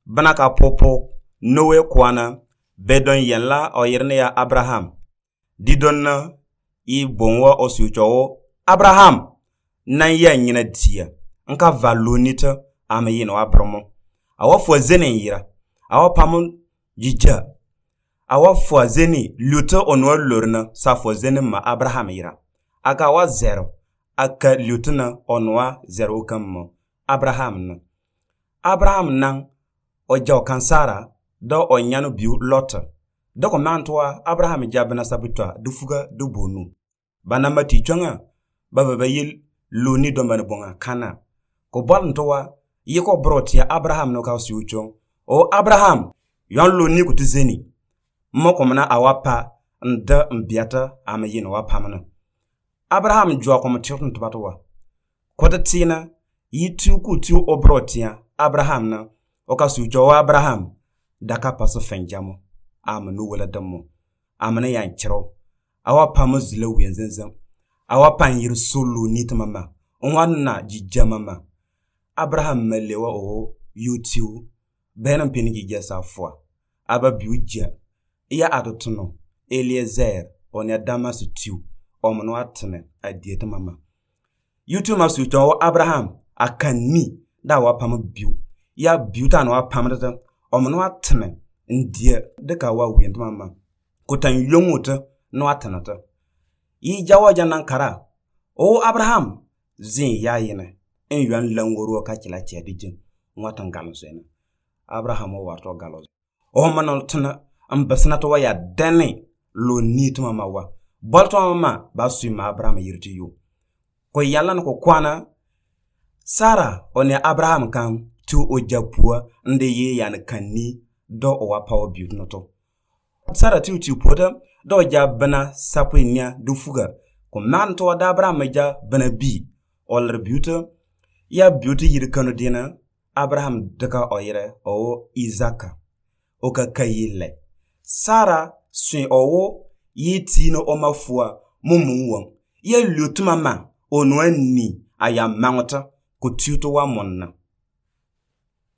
bana ka popo nowe kwana bedon yenla o yirne ya Abraham didonna I bonwa o sucho Abraham nan ya nyina dia nka valonita am yino abromo awa fo zenen yira awa pamun jija awa fo zeni luto onwa lorna sa fo zenen ma Abraham yira aga wa zero aka lutuna onwa zero kam Abraham nan o jaw kan Sara do o nyanu biu Lot do ko mantoa Abraham jabna sabutwa du fuga du bonu bana mati chonga baba yil loni do man bonga kana ko bolntoa yiko brotia Abraham no ka siucho o Abraham yon loni ko tizeni moko mana awapa nda mbiata am yin wa pamana Abraham jwa ko mtotun tubatowa ko tatina yitu ku tu obrotia Abraham na o ka siucho Abraham daka paso fenjamo amanu wala dammo amana yan chiro awa pamu zile wenzenzam awa panyir solo nitmama onwanna jijamama Abraham melewa o YouTube benam pinigi jesa fwa aba biuja ya adotuno Eliezer onya damas tiu omno atne adieta mama YouTube masu to Abraham akanni da wa pamu biu ya biuta no apamata omno atne ndie de ka wa wient mama kutan yonguta no atanata yi jawaja nan kara o Abraham zin yayine en yuan langoro ka kila chedijin watan galosena Abraham o warto galos o manol tana ambasna to waya dane lo nit mama wa bolto mama ba suima Abraham yirti yu ko yalla ko kwana Sara one Abraham kan tu o japua nde ye yan kanni do o wa power beauty noto Sara tu poda do jabana sapinya du fuga ko man to da Abraham ja bana bi ol beauty ya beauty yir kanu dina Abraham daka oyire o Isaka o ka kayile Sara swin owo yitino o mafua mumunwon ye lutuma ma onwa ni aya mangota ko tuto wa monna